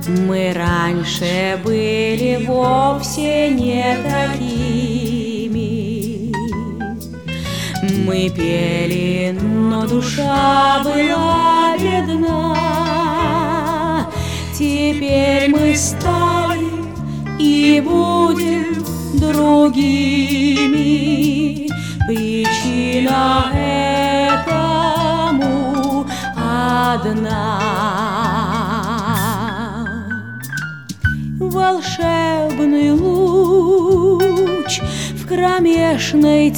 Мы раньше были вовсе не такими. Мы пели, но душа была бедна. Теперь мы стали и будем другими. Причина этому одна. Волшебный луч в кромешной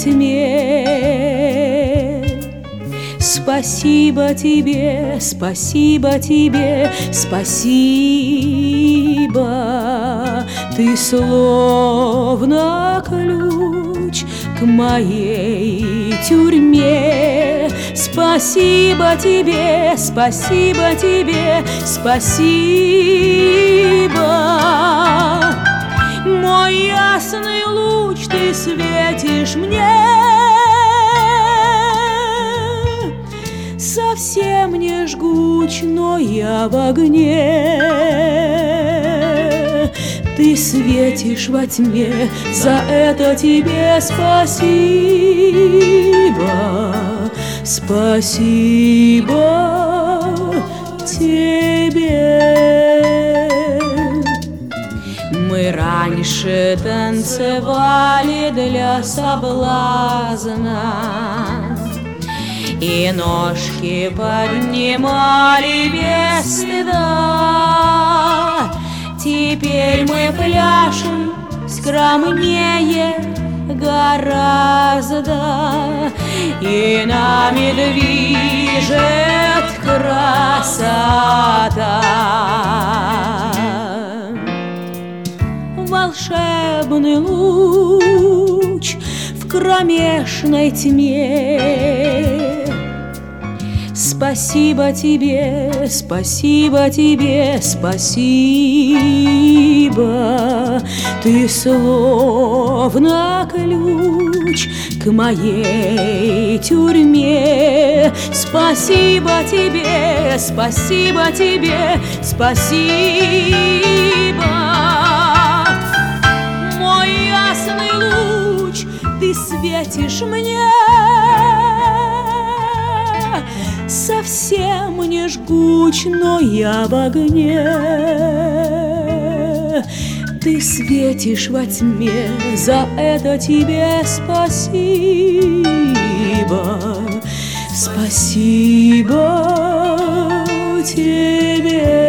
тьме. Спасибо тебе, спасибо тебе, спасибо. Ты словно ключ к моей тюрьме. Спасибо тебе, спасибо тебе, спасибо. Мой ясный луч, ты светишь мне. Совсем не жгуч, но я в огне. Ты светишь во тьме, за это тебе спасибо. Спасибо тебе. Мы раньше танцевали для соблазна и ножки поднимали без стыда. Теперь мы пляшем скромнее гораздо, и нами движет красота. Волшебный луч в кромешной тьме. Спасибо тебе, спасибо тебе, спасибо. Ты словно ключ к моей тюрьме. Спасибо тебе, спасибо тебе, спасибо. Мой ясный луч, ты светишь мне. Совсем не жгуч, но я в огне. Ты светишь во тьме, за это тебе спасибо. Спасибо тебе.